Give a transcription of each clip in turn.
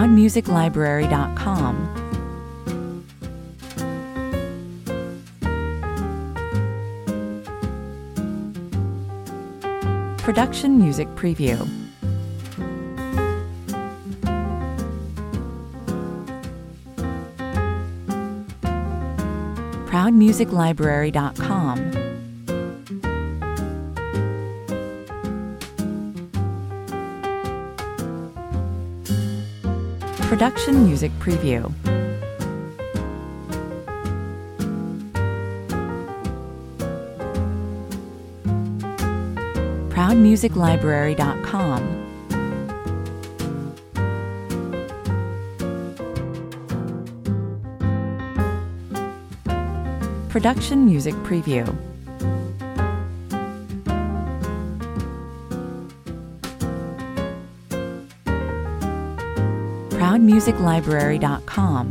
ProudMusicLibrary.com. Production Music Preview. ProudMusicLibrary.com. Production Music Preview. ProudMusicLibrary.com. Production Music Preview. ProudMusicLibrary.com.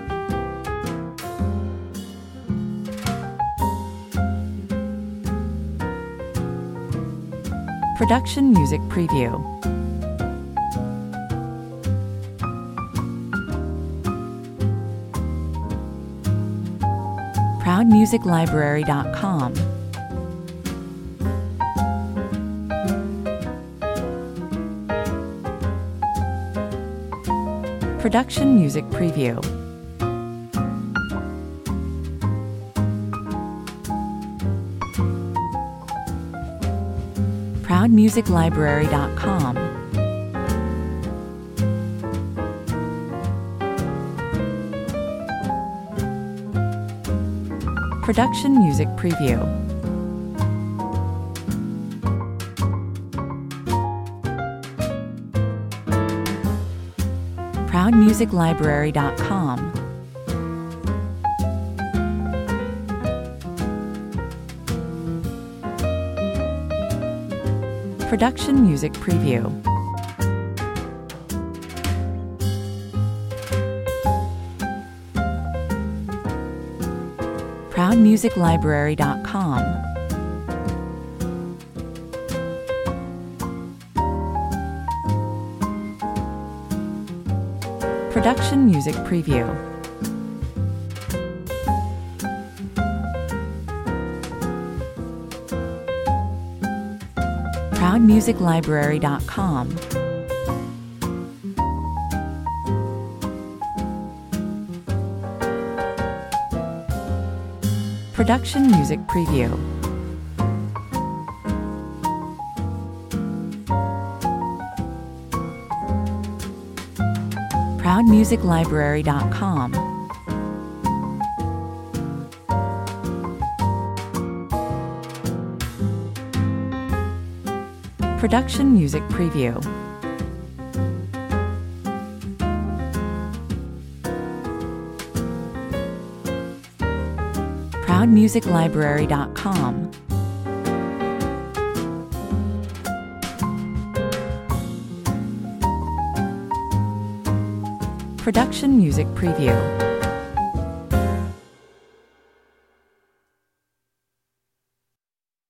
Production Music Preview. ProudMusicLibrary.com. Production Music Preview. ProudMusicLibrary.com. Production Music Preview. ProudMusicLibrary.com. Production Music Preview. ProudMusicLibrary.com. Production Music Preview. ProudMusicLibrary.com. Production Music Preview. ProudMusicLibrary.com. Production Music Preview. ProudMusicLibrary.com. Production Music Preview.